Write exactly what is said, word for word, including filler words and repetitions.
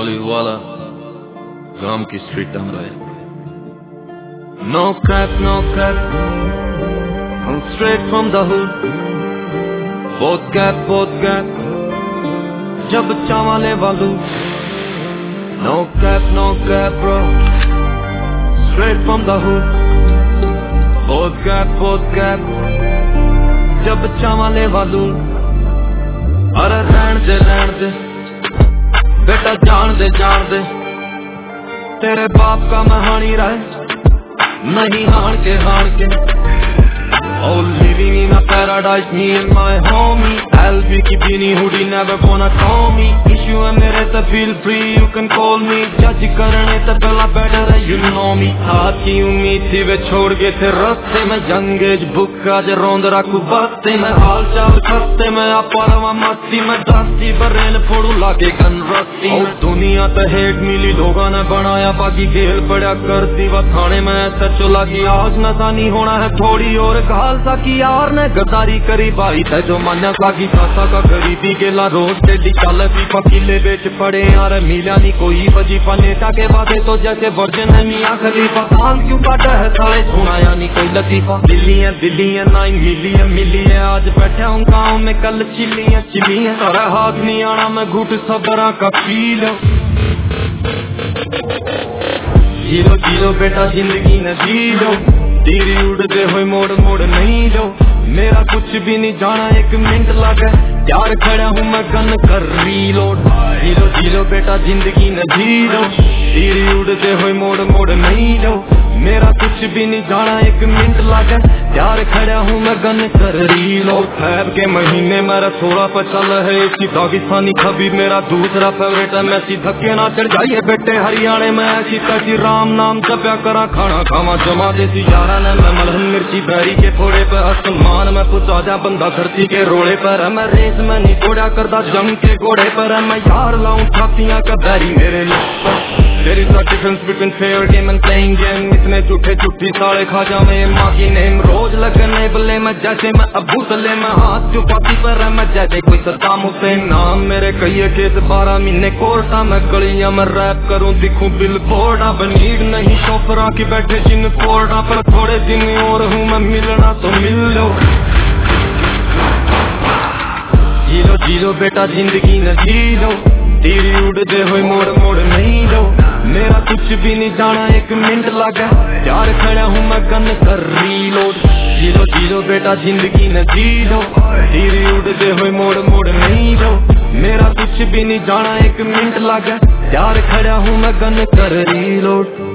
मौली वाला गांव की स्ट्रीट में No crap, no crap, I'm straight from the hood. Both gap, both gap, जब चावले वालू. No cap, no cap, bro, straight from the hood. Both gap, both gap, जब चावले वालू. अरे रहन दे, रहन दे, बेटा जान दे, जान दे, तेरे बाप का मैं हानी रहा नहीं हार के हार के. Oh, living in a paradise, me and my homie. L B की beanie hoodie, never gonna call me. Issue है मेरे तो feel free, you can call me. Judge करने तो पहला better है, you know me. हाथ की उम्मीद थी वे छोड़ गए थे रास्ते में. जंगेज बुक का जे रोंद रखू बातें में. हाल चाल खस्ते में आप परवा मस्ती में. दस्ती बरेन फोड़ू लाके गन रस्ती. oh, दुनिया तो हेट मिली लोगों ने बनाया बाकी गेल पड़ा करती व थाने में ऐसा चला कि आज नशा नहीं होना है थोड़ी और खालसा की यार ने गद्दारी करी भाई थे जो मान्या सागी सासा का गरीबी गेला रोज टेडी चल भी पकीले बेच पड़े यार मिला नहीं कोई वजीफा नेता के बातें तो जैसे वर्जन है मियां खलीफा. काम क्यों काटा है साले सुनाया नहीं कोई लतीफा. दिल्लियां दिल्लियां नाइन मिलियन मिलियन आज बैठे हूँ गाँव में कल चिल्लियां चिल्लियां. सारा हाथ नहीं आना मैं घुट सबरा का पी लो. जीरो जीरो बेटा जिंदगी न जी लो. तेरी उड़ते हुए मोड़ मोड़ नहीं लो. मेरा कुछ भी नहीं जाना एक मिनट लगे यार खड़ा हूँ मैं गन कर रीलोड. जीरो जीरो बेटा जिंदगी न जी लो. तेरी उड़ते हुए मोड़ मोड़ नहीं लो. मेरा कुछ भी नहीं जाना एक मिनट लगे यार खड़ा हूँ मैं गन कर रीलोड. फैब के महीने मेरा थोड़ा पचल है इसी पाकिस्तानी खबीब मेरा दूसरा फेवरेट है. मैं सीधा के ना चढ़ जाइए बेटे हरियाणा में ऐसी तैसी राम नाम जप्या करा खाना खावा जमा देसी यारा ने. मैं मलहन मिर्ची बैरी के फोड़े पे आसमान में पुचा जा बंदा धरती के रोड़े पर है. मैं रेस में नहीं घोड़ा करता जंग के घोड़े पर है. मैं यार लाऊं छातियां का बैरी मेरे लिए. There is a difference between fair game and playing game. इतने झूठे झूठी साले खा जावे माँ की नेम. रोज लगने बल्ले मैं जैसे मैं अबू सले में हाथ चुपाती पर है मैं जैसे कोई सद्दाम हुसैन. नाम मेरे कई केस बारह महीने कोर्टा में गलियां में रैप करूं दिखूं बिल बोर्डा. बनीड नहीं शोफरा की बैठे जिन कोर्डा पर थोड़े दिन और हूँ मैं मिलना तो मिल लो. जीरो जीरो बेटा जिंदगी न जी लो. तेरी उड़ते हुए मोड़ मोड़ नहीं लो. मेरा कुछ भी नहीं जाना एक मिनट लगा यार खड़ा हूँ मैं गन कर रीलोड. जीरो जीरो बेटा जिंदगी न जी लो. तेरी उड़ते हुए मोड़ मोड़ नहीं लो. मेरा कुछ भी नहीं जाना एक मिनट लगा यार खड़ा हूँ मैं गन कर रीलोड.